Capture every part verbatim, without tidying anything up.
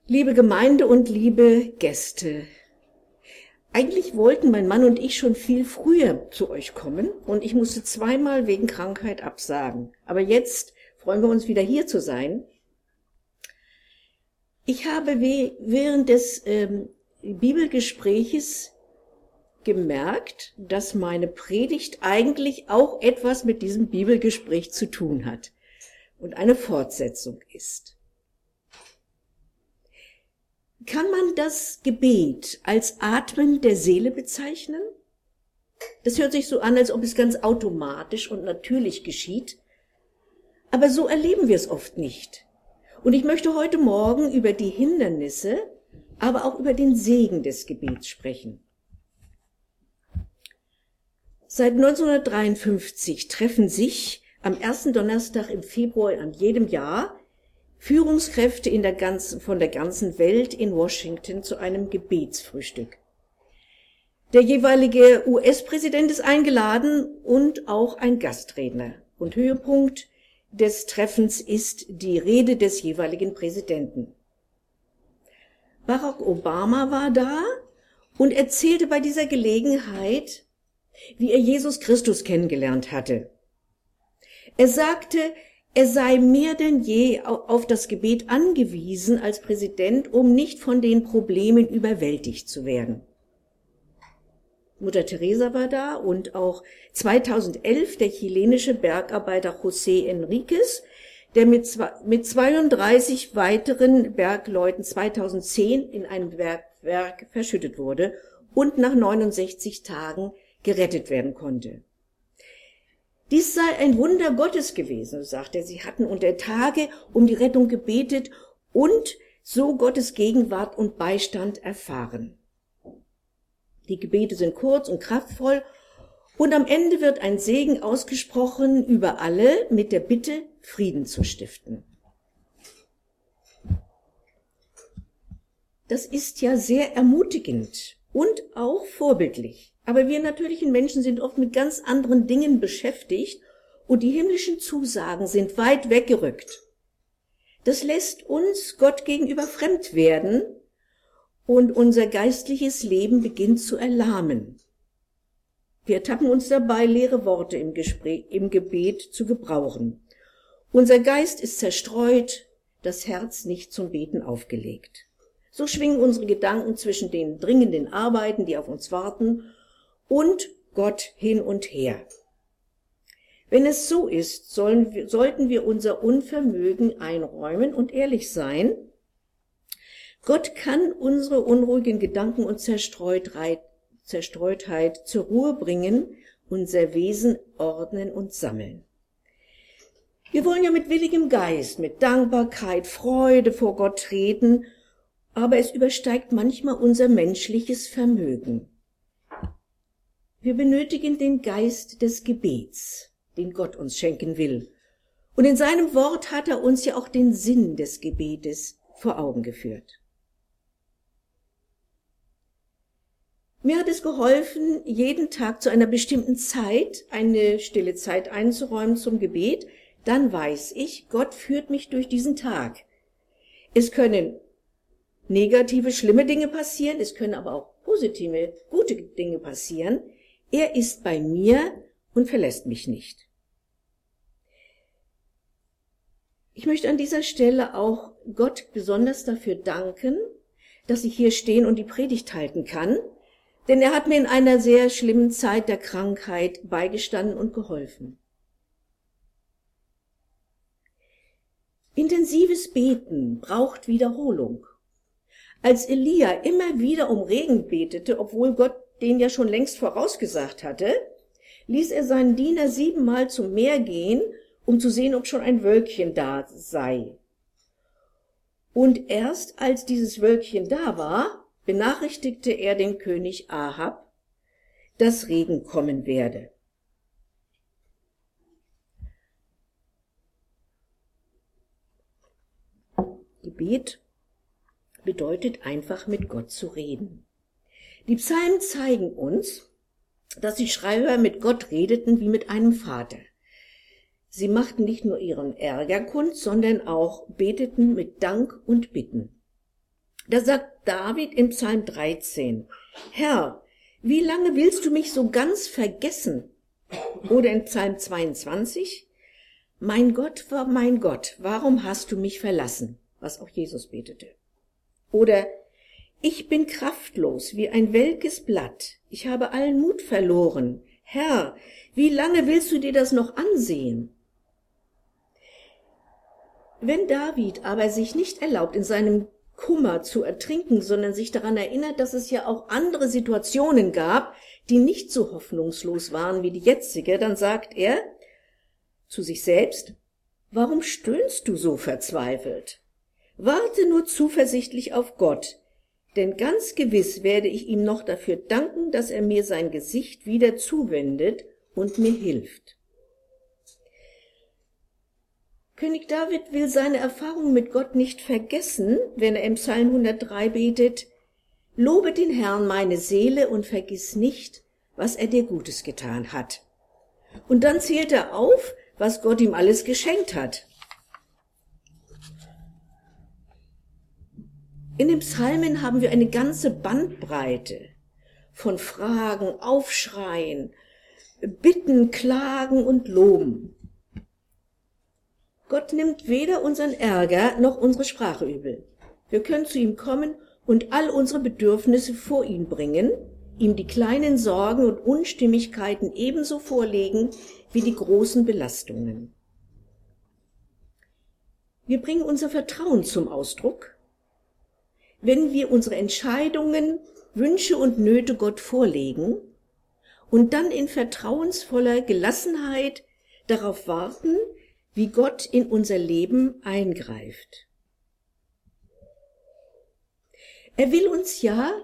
Liebe Gemeinde und liebe Gäste, eigentlich wollten mein Mann und ich schon viel früher zu euch kommen und ich musste zweimal wegen Krankheit absagen. Aber jetzt freuen wir uns wieder hier zu sein. Ich habe während des ähm, Bibelgespräches gemerkt, dass meine Predigt eigentlich auch etwas mit diesem Bibelgespräch zu tun hat und eine Fortsetzung ist. Kann man das Gebet als Atmen der Seele bezeichnen? Das hört sich so an, als ob es ganz automatisch und natürlich geschieht. Aber so erleben wir es oft nicht. Und ich möchte heute Morgen über die Hindernisse, aber auch über den Segen des Gebets sprechen. Seit neunzehnhundertdreiundfünfzig treffen sich am ersten Donnerstag im Februar an jedem Jahr Führungskräfte in der ganzen, von der ganzen Welt in Washington zu einem Gebetsfrühstück. Der jeweilige U S-Präsident ist eingeladen und auch ein Gastredner. Und Höhepunkt des Treffens ist die Rede des jeweiligen Präsidenten. Barack Obama war da und erzählte bei dieser Gelegenheit, wie er Jesus Christus kennengelernt hatte. Er sagte, er sei mehr denn je auf das Gebet angewiesen als Präsident, um nicht von den Problemen überwältigt zu werden. Mutter Teresa war da und auch zweitausendelf der chilenische Bergarbeiter José Enríquez, der mit zweiunddreißig weiteren Bergleuten zweitausendzehn in ein Bergwerk verschüttet wurde und nach neunundsechzig Tagen gerettet werden konnte. Dies sei ein Wunder Gottes gewesen, sagt er. Sie hatten unter Tage um die Rettung gebetet und so Gottes Gegenwart und Beistand erfahren. Die Gebete sind kurz und kraftvoll und am Ende wird ein Segen ausgesprochen über alle mit der Bitte, Frieden zu stiften. Das ist ja sehr ermutigend und auch vorbildlich. Aber wir natürlichen Menschen sind oft mit ganz anderen Dingen beschäftigt und die himmlischen Zusagen sind weit weggerückt. Das lässt uns Gott gegenüber fremd werden und unser geistliches Leben beginnt zu erlahmen. Wir ertappen uns dabei, leere Worte im Gespräch, im Gebet zu gebrauchen. Unser Geist ist zerstreut, das Herz nicht zum Beten aufgelegt. So schwingen unsere Gedanken zwischen den dringenden Arbeiten, die auf uns warten, und Gott hin und her. Wenn es so ist, sollen wir, sollten wir unser Unvermögen einräumen und ehrlich sein. Gott kann unsere unruhigen Gedanken und Zerstreutheit, Zerstreutheit zur Ruhe bringen, unser Wesen ordnen und sammeln. Wir wollen ja mit willigem Geist, mit Dankbarkeit, Freude vor Gott treten, aber es übersteigt manchmal unser menschliches Vermögen. Wir benötigen den Geist des Gebets, den Gott uns schenken will. Und in seinem Wort hat er uns ja auch den Sinn des Gebetes vor Augen geführt. Mir hat es geholfen, jeden Tag zu einer bestimmten Zeit eine stille Zeit einzuräumen zum Gebet. Dann weiß ich, Gott führt mich durch diesen Tag. Es können negative, schlimme Dinge passieren, es können aber auch positive, gute Dinge passieren. Er ist bei mir und verlässt mich nicht. Ich möchte an dieser Stelle auch Gott besonders dafür danken, dass ich hier stehen und die Predigt halten kann, denn er hat mir in einer sehr schlimmen Zeit der Krankheit beigestanden und geholfen. Intensives Beten braucht Wiederholung. Als Elia immer wieder um Regen betete, obwohl Gott den ja schon längst vorausgesagt hatte, ließ er seinen Diener siebenmal zum Meer gehen, um zu sehen, ob schon ein Wölkchen da sei. Und erst als dieses Wölkchen da war, benachrichtigte er den König Ahab, dass Regen kommen werde. Gebet bedeutet einfach, mit Gott zu reden. Die Psalmen zeigen uns, dass die Schreiber mit Gott redeten wie mit einem Vater. Sie machten nicht nur ihren Ärger kund, sondern auch beteten mit Dank und Bitten. Da sagt David im Psalm dreizehn, Herr, wie lange willst du mich so ganz vergessen? Oder in Psalm zweiundzwanzig, mein Gott war mein Gott, warum hast du mich verlassen? Was auch Jesus betete. Oder ich bin kraftlos wie ein welkes Blatt, ich habe allen Mut verloren. Herr, wie lange willst du dir das noch ansehen? Wenn David aber sich nicht erlaubt, in seinem Kummer zu ertrinken, sondern sich daran erinnert, dass es ja auch andere Situationen gab, die nicht so hoffnungslos waren wie die jetzige, dann sagt er zu sich selbst, warum stöhnst du so verzweifelt? Warte nur zuversichtlich auf Gott, denn ganz gewiss werde ich ihm noch dafür danken, dass er mir sein Gesicht wieder zuwendet und mir hilft. König David will seine Erfahrung mit Gott nicht vergessen, wenn er im Psalm hundertdrei betet, Lobe den Herrn meine Seele und vergiss nicht, was er dir Gutes getan hat. Und dann zählt er auf, was Gott ihm alles geschenkt hat. In den Psalmen haben wir eine ganze Bandbreite von Fragen, Aufschreien, Bitten, Klagen und Loben. Gott nimmt weder unseren Ärger noch unsere Sprache übel. Wir können zu ihm kommen und all unsere Bedürfnisse vor ihn bringen, ihm die kleinen Sorgen und Unstimmigkeiten ebenso vorlegen wie die großen Belastungen. Wir bringen unser Vertrauen zum Ausdruck, wenn wir unsere Entscheidungen, Wünsche und Nöte Gott vorlegen und dann in vertrauensvoller Gelassenheit darauf warten, wie Gott in unser Leben eingreift. Er will uns ja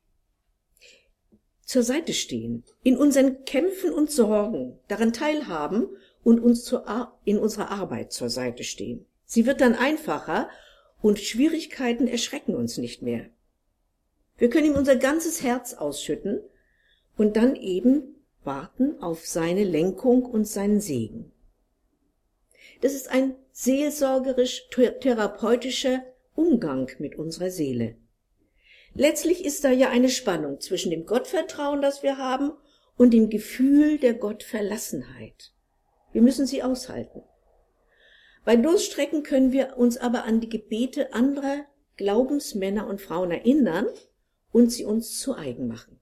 zur Seite stehen, in unseren Kämpfen und Sorgen, daran teilhaben und uns zur Ar- in unserer Arbeit zur Seite stehen. Sie wird dann einfacher und Schwierigkeiten erschrecken uns nicht mehr. Wir können ihm unser ganzes Herz ausschütten und dann eben warten auf seine Lenkung und seinen Segen. Das ist ein seelsorgerisch-therapeutischer Umgang mit unserer Seele. Letztlich ist da ja eine Spannung zwischen dem Gottvertrauen, das wir haben, und dem Gefühl der Gottverlassenheit. Wir müssen sie aushalten. Bei Durststrecken können wir uns aber an die Gebete anderer Glaubensmänner und Frauen erinnern und sie uns zu eigen machen.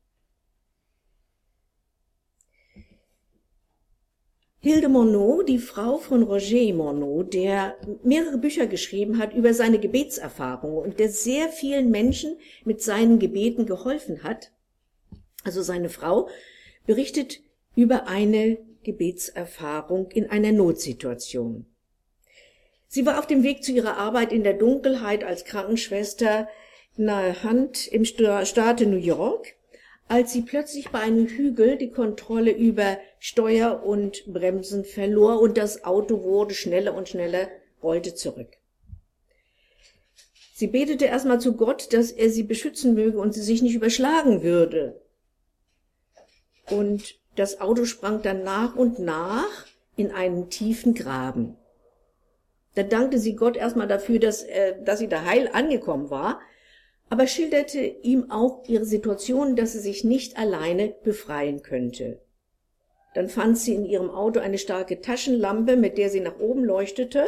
Hilde Morneau, die Frau von Roger Morneau, der mehrere Bücher geschrieben hat über seine Gebetserfahrungen und der sehr vielen Menschen mit seinen Gebeten geholfen hat, also seine Frau, berichtet über eine Gebetserfahrung in einer Notsituation. Sie war auf dem Weg zu ihrer Arbeit in der Dunkelheit als Krankenschwester nahe Hand im Staate New York, als sie plötzlich bei einem Hügel die Kontrolle über Steuer und Bremsen verlor und das Auto wurde schneller und schneller, rollte zurück. Sie betete erstmal zu Gott, dass er sie beschützen möge und sie sich nicht überschlagen würde. Und das Auto sprang dann nach und nach in einen tiefen Graben. Da dankte sie Gott erstmal dafür, dass, äh, dass sie da heil angekommen war, aber schilderte ihm auch ihre Situation, dass sie sich nicht alleine befreien könnte. Dann fand sie in ihrem Auto eine starke Taschenlampe, mit der sie nach oben leuchtete.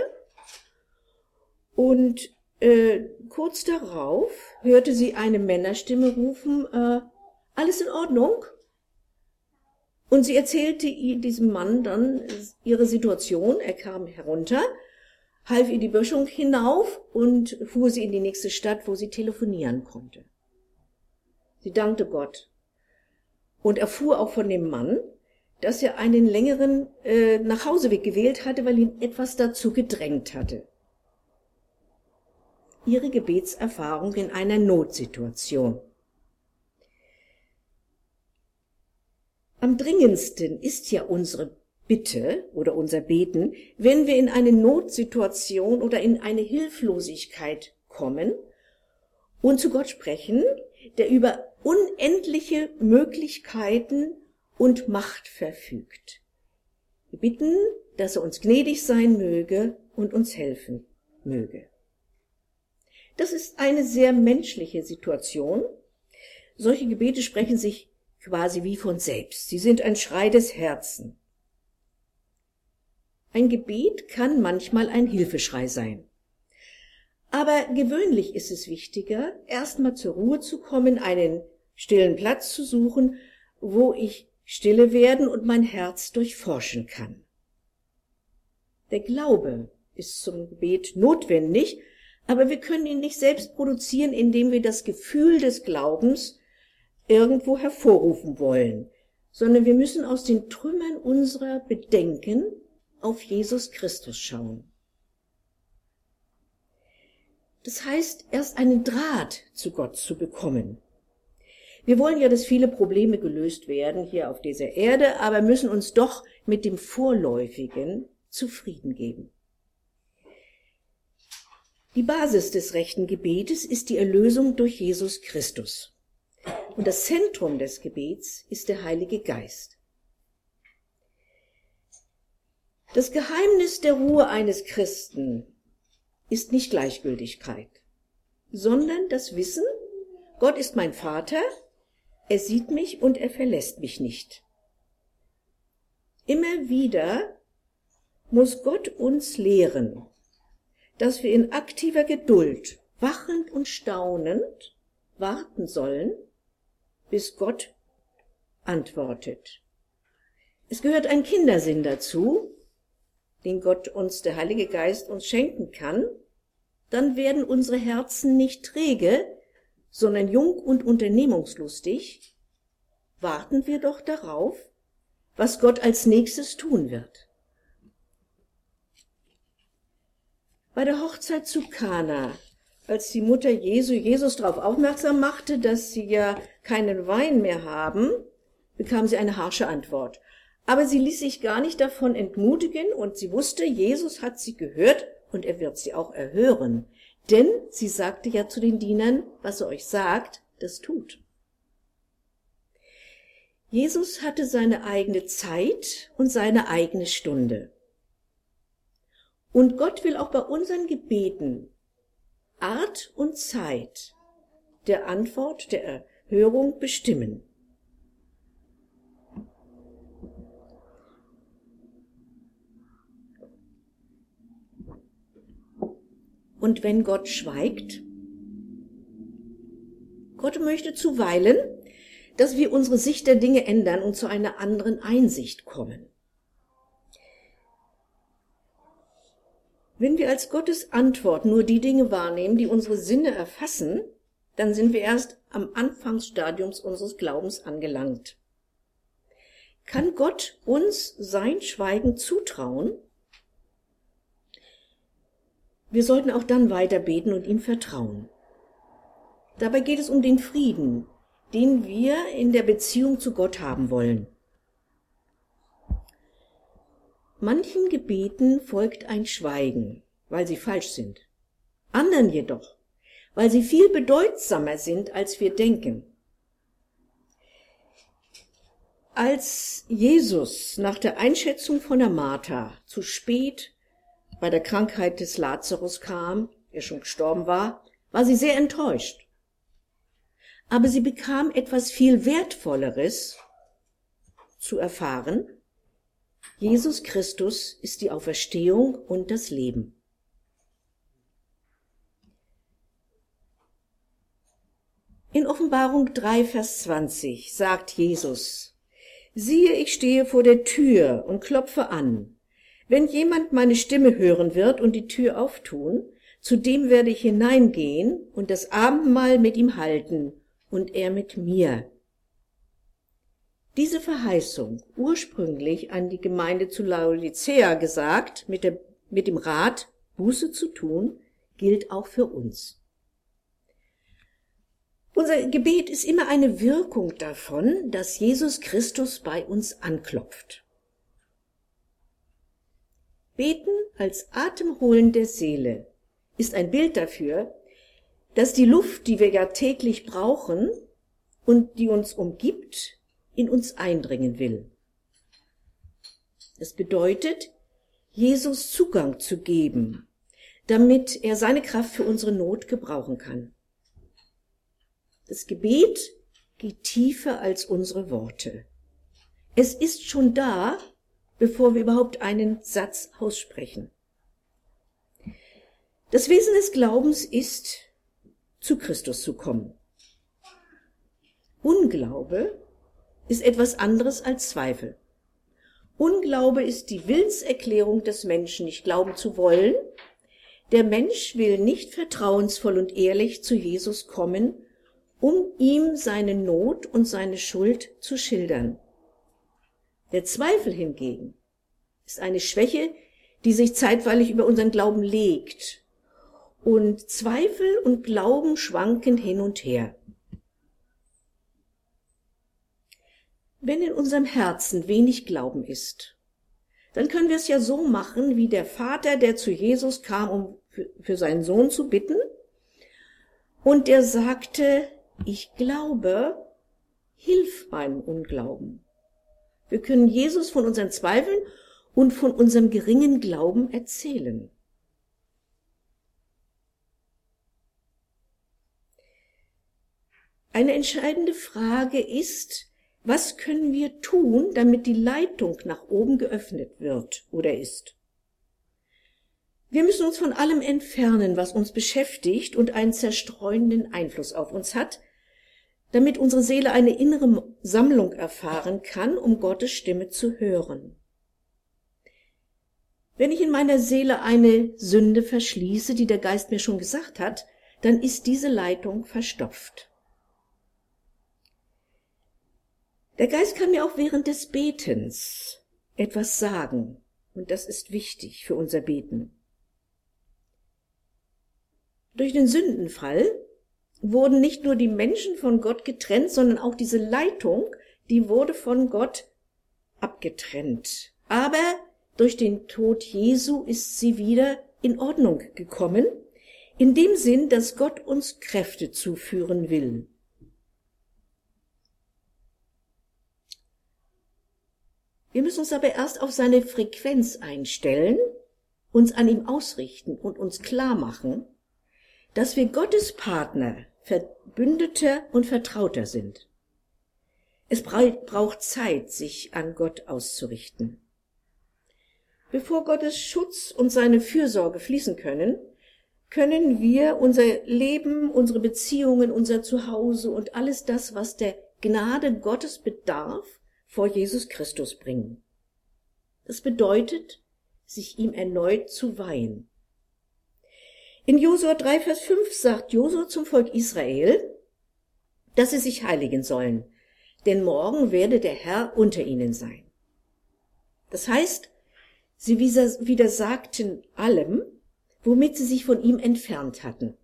Und äh, kurz darauf hörte sie eine Männerstimme rufen, äh, alles in Ordnung? Und sie erzählte diesem Mann dann ihre Situation. Er kam herunter, half ihr die Böschung hinauf und fuhr sie in die nächste Stadt, wo sie telefonieren konnte. Sie dankte Gott und erfuhr auch von dem Mann, dass er einen längeren äh, Nachhauseweg gewählt hatte, weil ihn etwas dazu gedrängt hatte. Ihre Gebetserfahrung in einer Notsituation. Am dringendsten ist ja unsere Bitte oder unser Beten, wenn wir in eine Notsituation oder in eine Hilflosigkeit kommen und zu Gott sprechen, der über unendliche Möglichkeiten und Macht verfügt. Wir bitten, dass er uns gnädig sein möge und uns helfen möge. Das ist eine sehr menschliche Situation. Solche Gebete sprechen sich quasi wie von selbst. Sie sind ein Schrei des Herzens. Ein Gebet kann manchmal ein Hilfeschrei sein. Aber gewöhnlich ist es wichtiger, erstmal zur Ruhe zu kommen, einen stillen Platz zu suchen, wo ich stille werden und mein Herz durchforschen kann. Der Glaube ist zum Gebet notwendig, aber wir können ihn nicht selbst produzieren, indem wir das Gefühl des Glaubens irgendwo hervorrufen wollen, sondern wir müssen aus den Trümmern unserer Bedenken auf Jesus Christus schauen. Das heißt, erst einen Draht zu Gott zu bekommen. Wir wollen ja, dass viele Probleme gelöst werden hier auf dieser Erde, aber müssen uns doch mit dem Vorläufigen zufrieden geben. Die Basis des rechten Gebetes ist die Erlösung durch Jesus Christus. Und das Zentrum des Gebets ist der Heilige Geist. Das Geheimnis der Ruhe eines Christen ist nicht Gleichgültigkeit, sondern das Wissen, Gott ist mein Vater, er sieht mich und er verlässt mich nicht. Immer wieder muss Gott uns lehren, dass wir in aktiver Geduld, wachend und staunend warten sollen, bis Gott antwortet. Es gehört ein Kindersinn dazu, den Gott uns, der Heilige Geist, uns schenken kann. Dann werden unsere Herzen nicht träge, sondern jung und unternehmungslustig. Warten wir doch darauf, was Gott als nächstes tun wird. Bei der Hochzeit zu Kana, als die Mutter Jesu Jesus darauf aufmerksam machte, dass sie ja keinen Wein mehr haben, bekam sie eine harsche Antwort. Aber sie ließ sich gar nicht davon entmutigen und sie wusste, Jesus hat sie gehört und er wird sie auch erhören. Denn sie sagte ja zu den Dienern, was er euch sagt, das tut. Jesus hatte seine eigene Zeit und seine eigene Stunde. Und Gott will auch bei unseren Gebeten Art und Zeit der Antwort, der Erhörung bestimmen. Und wenn Gott schweigt, Gott möchte zuweilen, dass wir unsere Sicht der Dinge ändern und zu einer anderen Einsicht kommen. Wenn wir als Gottes Antwort nur die Dinge wahrnehmen, die unsere Sinne erfassen, dann sind wir erst am Anfangsstadium unseres Glaubens angelangt. Kann Gott uns sein Schweigen zutrauen? Wir sollten auch dann weiter beten und ihm vertrauen. Dabei geht es um den Frieden, den wir in der Beziehung zu Gott haben wollen. Manchen Gebeten folgt ein Schweigen, weil sie falsch sind. Anderen jedoch, weil sie viel bedeutsamer sind, als wir denken. Als Jesus nach der Einschätzung von der Martha zu spät bei der Krankheit des Lazarus kam, der schon gestorben war, war sie sehr enttäuscht. Aber sie bekam etwas viel Wertvolleres zu erfahren. Jesus Christus ist die Auferstehung und das Leben. In Offenbarung drei, Vers zwanzig sagt Jesus: Siehe, ich stehe vor der Tür und klopfe an. Wenn jemand meine Stimme hören wird und die Tür auftun, zu dem werde ich hineingehen und das Abendmahl mit ihm halten und er mit mir. Diese Verheißung, ursprünglich an die Gemeinde zu Laodicea gesagt, mit, der, mit dem Rat, Buße zu tun, gilt auch für uns. Unser Gebet ist immer eine Wirkung davon, dass Jesus Christus bei uns anklopft. Beten als Atemholen der Seele ist ein Bild dafür, dass die Luft, die wir ja täglich brauchen und die uns umgibt, in uns eindringen will. Es bedeutet, Jesus Zugang zu geben, damit er seine Kraft für unsere Not gebrauchen kann. Das Gebet geht tiefer als unsere Worte. Es ist schon da, bevor wir überhaupt einen Satz aussprechen. Das Wesen des Glaubens ist, zu Christus zu kommen. Unglaube ist etwas anderes als Zweifel. Unglaube ist die Willenserklärung des Menschen, nicht glauben zu wollen. Der Mensch will nicht vertrauensvoll und ehrlich zu Jesus kommen, um ihm seine Not und seine Schuld zu schildern. Der Zweifel hingegen ist eine Schwäche, die sich zeitweilig über unseren Glauben legt. Und Zweifel und Glauben schwanken hin und her. Wenn in unserem Herzen wenig Glauben ist, dann können wir es ja so machen, wie der Vater, der zu Jesus kam, um für seinen Sohn zu bitten. Und der sagte, ich glaube, hilf meinem Unglauben. Wir können Jesus von unseren Zweifeln und von unserem geringen Glauben erzählen. Eine entscheidende Frage ist, was können wir tun, damit die Leitung nach oben geöffnet wird oder ist? Wir müssen uns von allem entfernen, was uns beschäftigt und einen zerstreuenden Einfluss auf uns hat, damit unsere Seele eine innere Sammlung erfahren kann, um Gottes Stimme zu hören. Wenn ich in meiner Seele eine Sünde verschließe, die der Geist mir schon gesagt hat, dann ist diese Leitung verstopft. Der Geist kann mir auch während des Betens etwas sagen, und das ist wichtig für unser Beten. Durch den Sündenfall wurden nicht nur die Menschen von Gott getrennt, sondern auch diese Leitung, die wurde von Gott abgetrennt. Aber durch den Tod Jesu ist sie wieder in Ordnung gekommen, in dem Sinn, dass Gott uns Kräfte zuführen will. Wir müssen uns aber erst auf seine Frequenz einstellen, uns an ihm ausrichten und uns klar machen, dass wir Gottes Partner, Verbündeter und Vertrauter sind. Es braucht Zeit, sich an Gott auszurichten. Bevor Gottes Schutz und seine Fürsorge fließen können, können wir unser Leben, unsere Beziehungen, unser Zuhause und alles das, was der Gnade Gottes bedarf, vor Jesus Christus bringen. Das bedeutet, sich ihm erneut zu weihen. In Josua drei, Vers fünf sagt Josua zum Volk Israel, dass sie sich heiligen sollen, denn morgen werde der Herr unter ihnen sein. Das heißt, sie widersagten allem, womit sie sich von ihm entfernt hatten.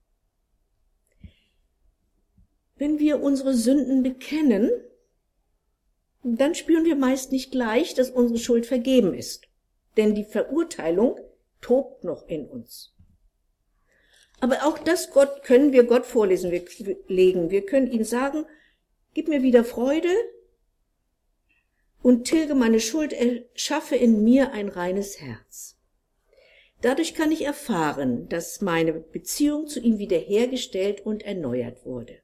Wenn wir unsere Sünden bekennen, dann spüren wir meist nicht gleich, dass unsere Schuld vergeben ist, denn die Verurteilung tobt noch in uns. Aber auch das Gott können wir Gott vorlesen, wir legen. Wir können ihm sagen, gib mir wieder Freude und tilge meine Schuld, schaffe in mir ein reines Herz. Dadurch kann ich erfahren, dass meine Beziehung zu ihm wiederhergestellt und erneuert wurde.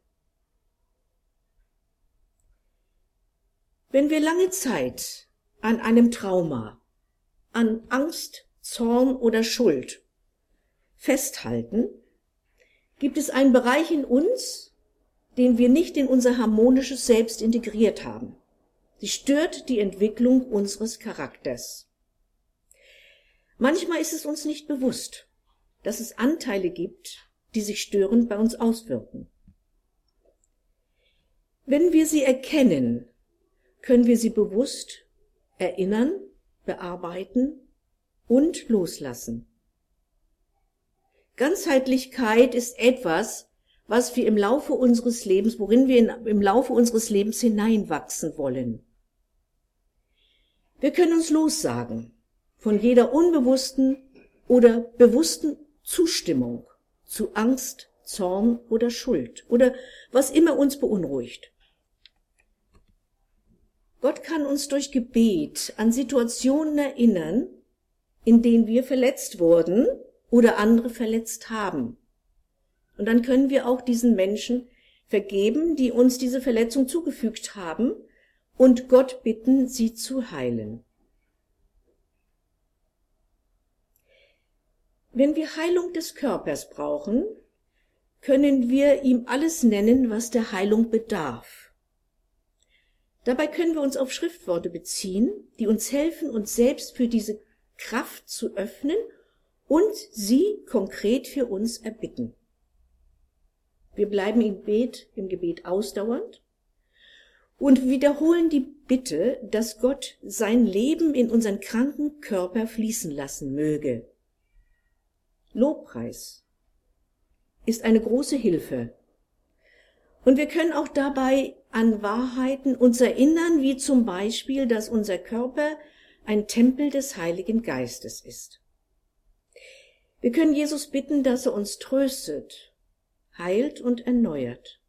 Wenn wir lange Zeit an einem Trauma, an Angst, Zorn oder Schuld festhalten, gibt es einen Bereich in uns, den wir nicht in unser harmonisches Selbst integriert haben. Sie stört die Entwicklung unseres Charakters. Manchmal ist es uns nicht bewusst, dass es Anteile gibt, die sich störend bei uns auswirken. Wenn wir sie erkennen, können wir sie bewusst erinnern, bearbeiten und loslassen. Ganzheitlichkeit ist etwas, was wir im Laufe unseres Lebens, worin wir in, im Laufe unseres Lebens hineinwachsen wollen. Wir können uns lossagen von jeder unbewussten oder bewussten Zustimmung zu Angst, Zorn oder Schuld oder was immer uns beunruhigt. Gott kann uns durch Gebet an Situationen erinnern, in denen wir verletzt wurden oder andere verletzt haben. Und dann können wir auch diesen Menschen vergeben, die uns diese Verletzung zugefügt haben, und Gott bitten, sie zu heilen. Wenn wir Heilung des Körpers brauchen, können wir ihm alles nennen, was der Heilung bedarf. Dabei können wir uns auf Schriftworte beziehen, die uns helfen, uns selbst für diese Kraft zu öffnen und sie konkret für uns erbitten. Wir bleiben im Gebet, im Gebet ausdauernd und wiederholen die Bitte, dass Gott sein Leben in unseren kranken Körper fließen lassen möge. Lobpreis ist eine große Hilfe. Und wir können auch dabei an Wahrheiten uns erinnern, wie zum Beispiel, dass unser Körper ein Tempel des Heiligen Geistes ist. Wir können Jesus bitten, dass er uns tröstet, heilt und erneuert.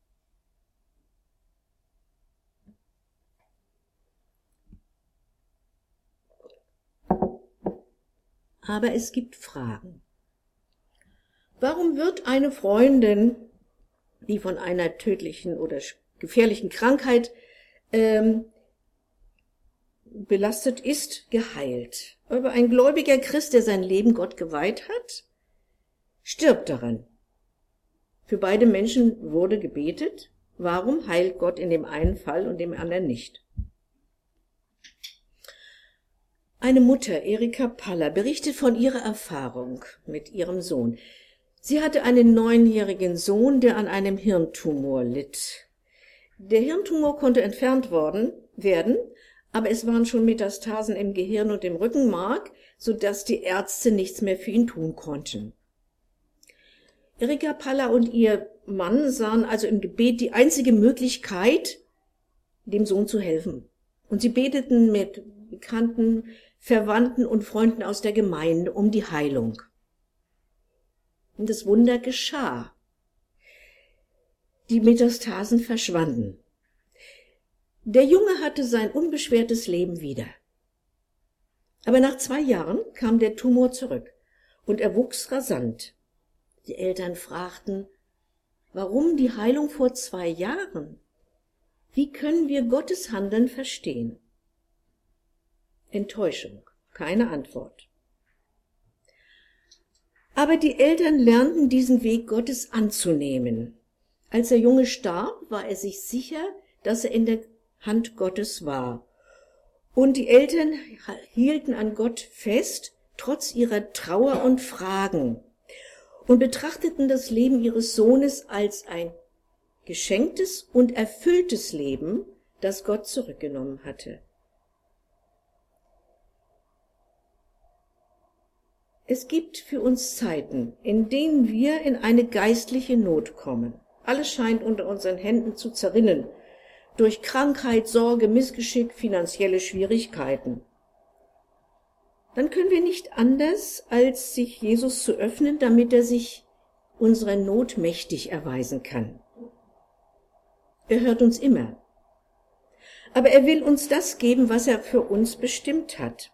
Aber es gibt Fragen. Warum wird eine Freundin, die von einer tödlichen oder gefährlichen Krankheit ähm, belastet ist, geheilt? Aber ein gläubiger Christ, der sein Leben Gott geweiht hat, stirbt daran. Für beide Menschen wurde gebetet. Warum heilt Gott in dem einen Fall und dem anderen nicht? Eine Mutter, Erika Paller, berichtet von ihrer Erfahrung mit ihrem Sohn. Sie hatte einen neunjährigen Sohn, der an einem Hirntumor litt. Der Hirntumor konnte entfernt worden werden, aber es waren schon Metastasen im Gehirn und im Rückenmark, sodass die Ärzte nichts mehr für ihn tun konnten. Erika Paller und ihr Mann sahen also im Gebet die einzige Möglichkeit, dem Sohn zu helfen. Und sie beteten mit Bekannten, Verwandten und Freunden aus der Gemeinde um die Heilung. Und das Wunder geschah. Die Metastasen verschwanden. Der Junge hatte sein unbeschwertes Leben wieder. Aber nach zwei Jahren kam der Tumor zurück und er wuchs rasant. Die Eltern fragten, warum die Heilung vor zwei Jahren? Wie können wir Gottes Handeln verstehen? Enttäuschung, keine Antwort. Aber die Eltern lernten diesen Weg Gottes anzunehmen. Als der Junge starb, war er sich sicher, dass er in der Hand Gottes war. Und die Eltern hielten an Gott fest, trotz ihrer Trauer und Fragen, und betrachteten das Leben ihres Sohnes als ein geschenktes und erfülltes Leben, das Gott zurückgenommen hatte. Es gibt für uns Zeiten, in denen wir in eine geistliche Not kommen. Alles scheint unter unseren Händen zu zerrinnen, durch Krankheit, Sorge, Missgeschick, finanzielle Schwierigkeiten. Dann können wir nicht anders, als sich Jesus zu öffnen, damit er sich unserer Not mächtig erweisen kann. Er hört uns immer. Aber er will uns das geben, was er für uns bestimmt hat.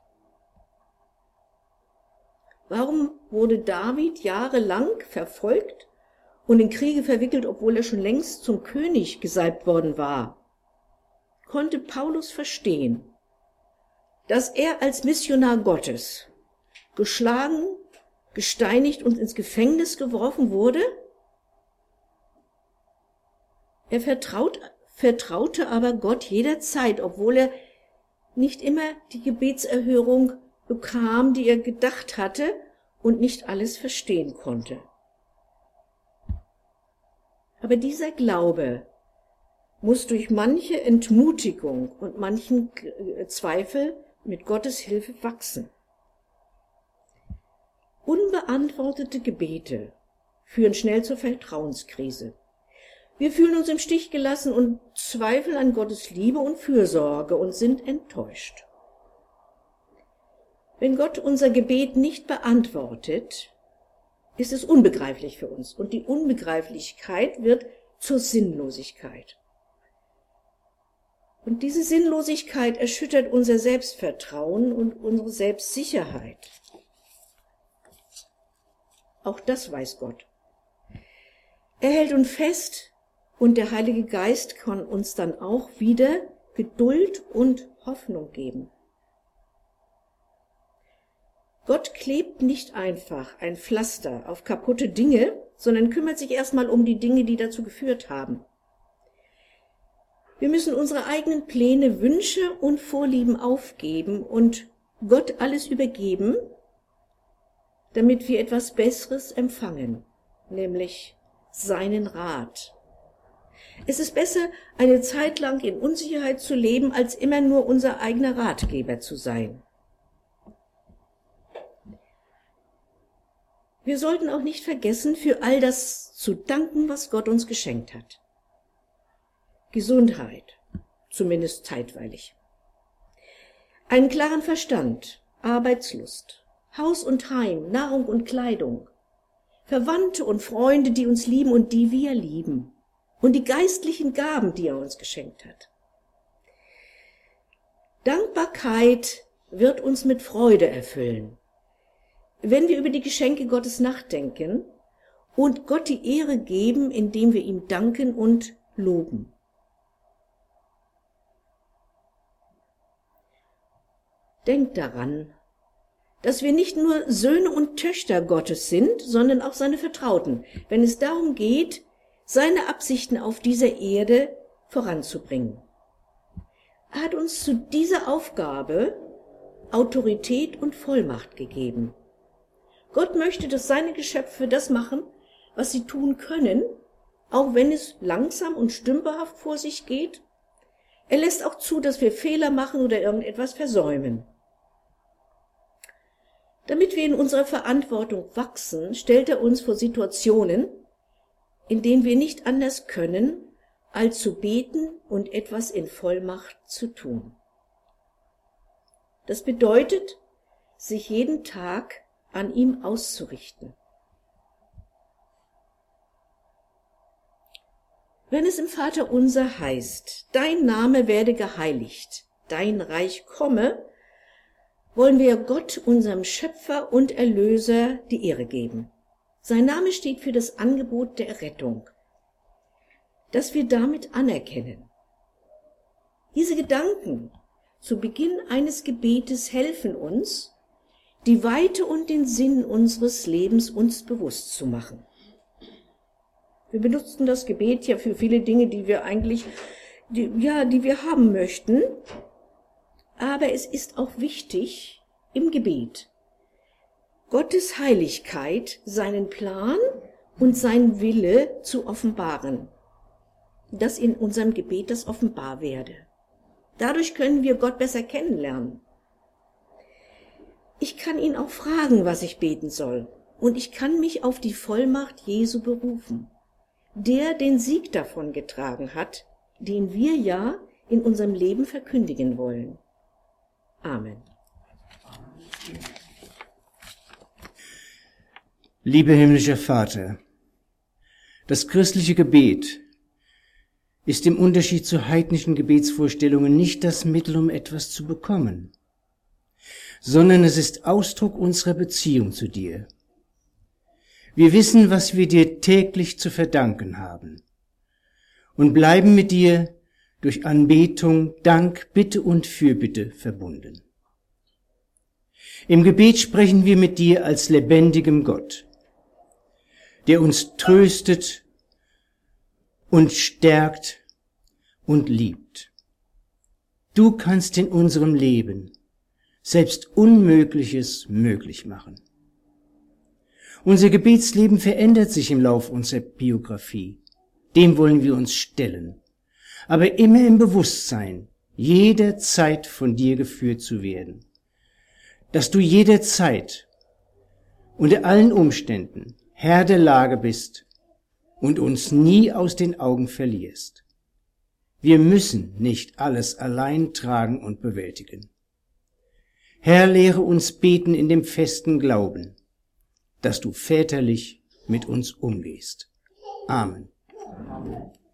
Warum wurde David jahrelang verfolgt und in Kriege verwickelt, obwohl er schon längst zum König gesalbt worden war? Konnte Paulus verstehen, dass er als Missionar Gottes geschlagen, gesteinigt und ins Gefängnis geworfen wurde? Er vertraut, vertraute aber Gott jederzeit, obwohl er nicht immer die Gebetserhörung bekam, die er gedacht hatte und nicht alles verstehen konnte. Aber dieser Glaube muss durch manche Entmutigung und manchen Zweifel mit Gottes Hilfe wachsen. Unbeantwortete Gebete führen schnell zur Vertrauenskrise. Wir fühlen uns im Stich gelassen und zweifeln an Gottes Liebe und Fürsorge und sind enttäuscht. Wenn Gott unser Gebet nicht beantwortet, ist es unbegreiflich für uns und die Unbegreiflichkeit wird zur Sinnlosigkeit. Und diese Sinnlosigkeit erschüttert unser Selbstvertrauen und unsere Selbstsicherheit. Auch das weiß Gott. Er hält uns fest und der Heilige Geist kann uns dann auch wieder Geduld und Hoffnung geben. Gott klebt nicht einfach ein Pflaster auf kaputte Dinge, sondern kümmert sich erstmal um die Dinge, die dazu geführt haben. Wir müssen unsere eigenen Pläne, Wünsche und Vorlieben aufgeben und Gott alles übergeben, damit wir etwas Besseres empfangen, nämlich seinen Rat. Es ist besser, eine Zeit lang in Unsicherheit zu leben, als immer nur unser eigener Ratgeber zu sein. Wir sollten auch nicht vergessen, für all das zu danken, was Gott uns geschenkt hat. Gesundheit, zumindest zeitweilig. Einen klaren Verstand, Arbeitslust, Haus und Heim, Nahrung und Kleidung, Verwandte und Freunde, die uns lieben und die wir lieben, und die geistlichen Gaben, die er uns geschenkt hat. Dankbarkeit wird uns mit Freude erfüllen, wenn wir über die Geschenke Gottes nachdenken und Gott die Ehre geben, indem wir ihm danken und loben. Denkt daran, dass wir nicht nur Söhne und Töchter Gottes sind, sondern auch seine Vertrauten, wenn es darum geht, seine Absichten auf dieser Erde voranzubringen. Er hat uns zu dieser Aufgabe Autorität und Vollmacht gegeben. Gott möchte, dass seine Geschöpfe das machen, was sie tun können, auch wenn es langsam und stümperhaft vor sich geht. Er lässt auch zu, dass wir Fehler machen oder irgendetwas versäumen. Damit wir in unserer Verantwortung wachsen, stellt er uns vor Situationen, in denen wir nicht anders können, als zu beten und etwas in Vollmacht zu tun. Das bedeutet, sich jeden Tag an ihm auszurichten. Wenn es im Vaterunser heißt, dein Name werde geheiligt, dein Reich komme, wollen wir Gott, unserem Schöpfer und Erlöser, die Ehre geben. Sein Name steht für das Angebot der Errettung, das wir damit anerkennen. Diese Gedanken zu Beginn eines Gebetes helfen uns, die Weite und den Sinn unseres Lebens uns bewusst zu machen. Wir benutzen das Gebet ja für viele Dinge, die wir eigentlich, die, ja, die wir haben möchten. Aber es ist auch wichtig im Gebet, Gottes Heiligkeit, seinen Plan und seinen Wille zu offenbaren, dass in unserem Gebet das offenbar werde. Dadurch können wir Gott besser kennenlernen. Ich kann ihn auch fragen, was ich beten soll, und ich kann mich auf die Vollmacht Jesu berufen, der den Sieg davon getragen hat, den wir ja in unserem Leben verkündigen wollen. Amen. Lieber himmlischer Vater, das christliche Gebet ist im Unterschied zu heidnischen Gebetsvorstellungen nicht das Mittel, um etwas zu bekommen, sondern es ist Ausdruck unserer Beziehung zu dir. Wir wissen, was wir dir täglich zu verdanken haben und bleiben mit dir durch Anbetung, Dank, Bitte und Fürbitte verbunden. Im Gebet sprechen wir mit dir als lebendigem Gott, der uns tröstet und stärkt und liebt. Du kannst in unserem Leben selbst Unmögliches möglich machen. Unser Gebetsleben verändert sich im Lauf unserer Biografie. Dem wollen wir uns stellen, aber immer im Bewusstsein, jederzeit von dir geführt zu werden, dass du jederzeit unter allen Umständen Herr der Lage bist und uns nie aus den Augen verlierst. Wir müssen nicht alles allein tragen und bewältigen. Herr, lehre uns beten in dem festen Glauben, dass du väterlich mit uns umgehst. Amen. Amen.